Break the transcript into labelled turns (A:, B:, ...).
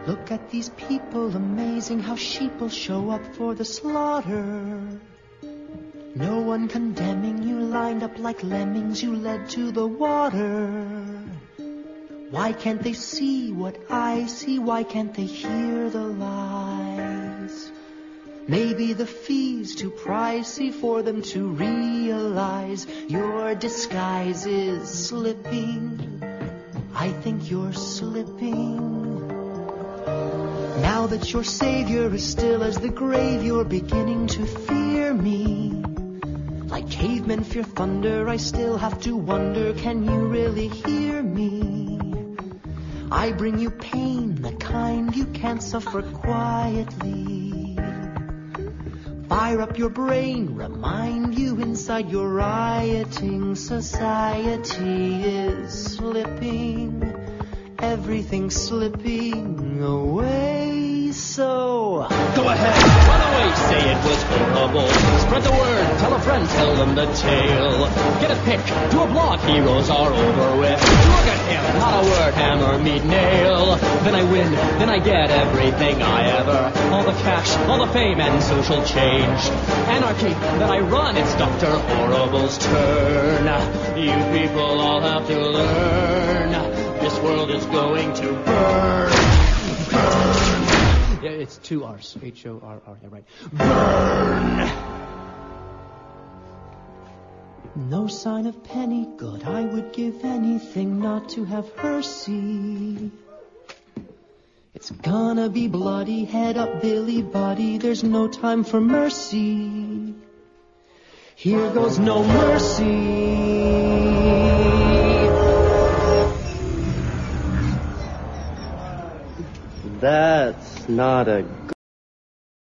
A: Look at these people, amazing how sheep'll show up for the slaughter. No one condemning you, lined up like lemmings you led to the water. Why can't they see what I see? Why can't they hear the lies? Maybe the fee's too pricey for them to realize your disguise is slipping. I think you're slipping. Now that your savior is still as the grave, you're beginning to fear me. Like cavemen fear thunder, I still have to wonder, can you really hear me? I bring you pain, the kind you can't suffer quietly. Fire up your brain, remind you inside your rioting society is slipping. Everything's slipping away, so
B: go ahead, run away, say it was horrible. Spread the word, tell a friend, tell them the tale. Get a pic, do a blog, heroes are over with. Look at him, not a word, hammer, meet nail. Then I win, then I get everything I ever. All the cash, all the fame and social change. Anarchy, then I run, it's Dr. Horrible's turn. You people all have to learn. This world is going to burn. Burn. Yeah, it's 2 R's. H-O-R-R. Yeah, right. Burn.
A: No sign of Penny good. I would give anything not to have her see. It's gonna be bloody. Head up, Billy Buddy. There's no time for mercy. Here goes no mercy.
C: That's not a